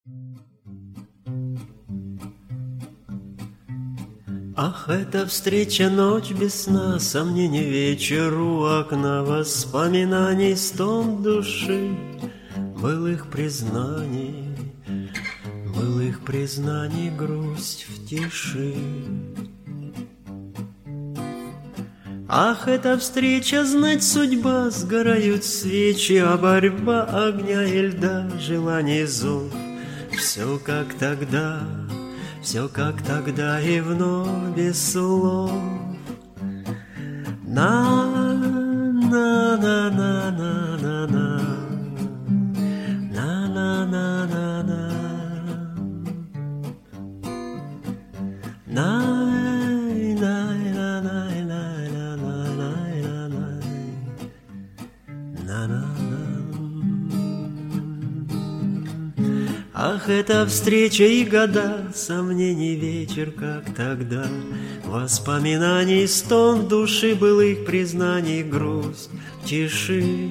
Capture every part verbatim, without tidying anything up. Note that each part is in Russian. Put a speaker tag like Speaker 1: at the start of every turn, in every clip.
Speaker 1: Ах, эта встреча, ночь без сна, сомнений вечер у окна, воспоминаний стон души, былых признаний, былых признаний грусть в тиши. Ах, эта встреча, знать судьба, сгорают свечи, а борьба огня и льда, желаний зов, все как тогда. Все как тогда и вновь без слов. На-на-на-на-на-на, на-на-на-на-на, най-най-най-най-най-най-най-най-най-най. Ах, эта встреча и года, сомнений вечер, как тогда, воспоминаний стон в душе, былых признаний грусть в тиши.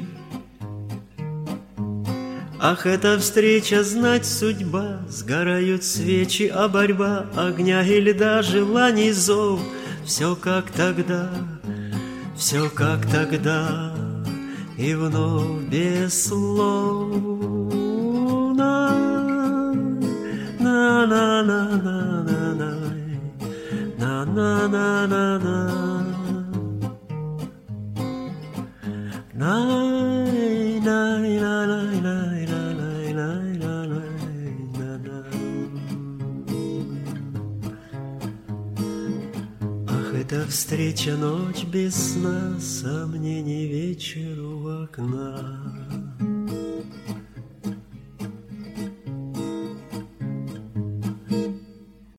Speaker 1: Ах, эта встреча, знать судьба, сгорают свечи, а борьба огня и льда, желаний зов, все как тогда, все как тогда, и вновь без слов. На-на-на-на-на-на, на-на-на-на-на, най-най-най-най-най-най-най-най-най-най. Ах, эта встреча, ночь без сна, сомнений вечер у окна.